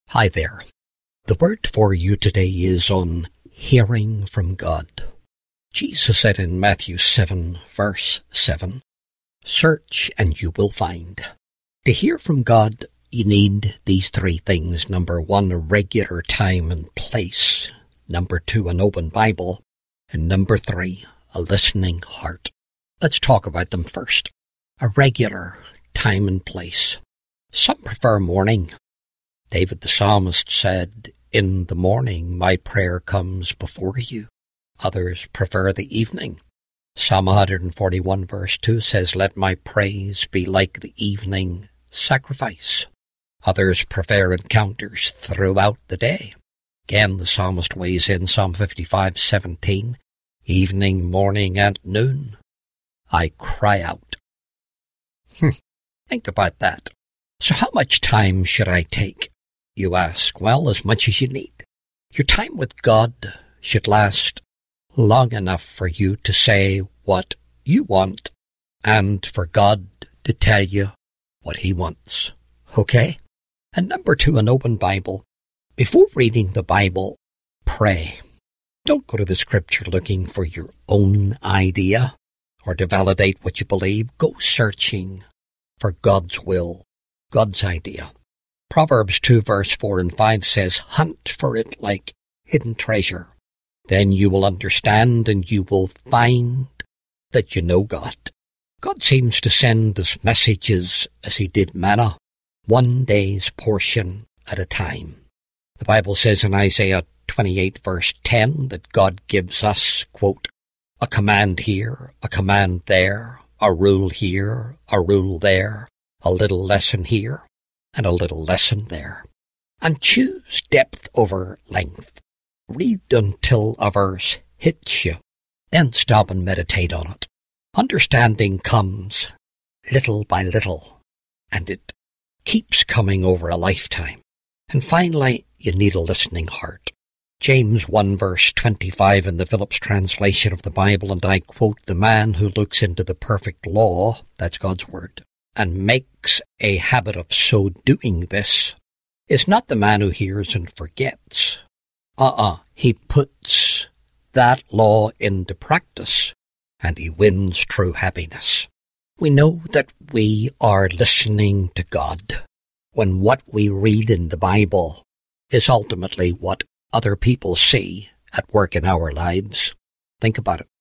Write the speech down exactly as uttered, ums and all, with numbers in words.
Hi there. The word for you today is on hearing from God. Jesus said in Matthew seven, verse seven, "Search and you will find." To hear from God, you need these three things. Number one, a regular time and place. Number two, an open Bible. And number three, a listening heart. Let's talk about them first. A regular time and place. Some prefer morning. David the psalmist said, "In the morning my prayer comes before you." Others prefer the evening. Psalm one forty-one verse two says, "Let my praise be like the evening sacrifice." Others prefer encounters throughout the day. Again, the psalmist weighs in Psalm fifty-five seventeen, "Evening, morning, and noon, I cry out." Hmm. Think about that. So how much time should I take? You ask. Well, as much as you need. Your time with God should last long enough for you to say what you want and for God to tell you what he wants. Okay? And number two, an open Bible. Before reading the Bible, pray. Don't go to the scripture looking for your own idea or to validate what you believe. Go searching for God's will, God's idea. Proverbs two verse four and five says, "Hunt for it like hidden treasure. Then you will understand and you will find that you know God." God seems to send us messages as he did manna, one day's portion at a time. The Bible says in Isaiah twenty-eight verse ten that God gives us, quote, "a command here, a command there, a rule here, a rule there, a little lesson here, and a little lesson there." And choose depth over length. Read until a verse hits you, then stop and meditate on it. Understanding comes little by little, and it keeps coming over a lifetime. And finally, you need a listening heart. James one verse twenty-five in the Phillips translation of the Bible, and I quote, "The man who looks into the perfect law," that's God's word, "and makes a habit of so doing this, is not the man who hears and forgets. Uh-uh, he puts that law into practice, and he wins true happiness." We know that we are listening to God when what we read in the Bible is ultimately what other people see at work in our lives. Think about it.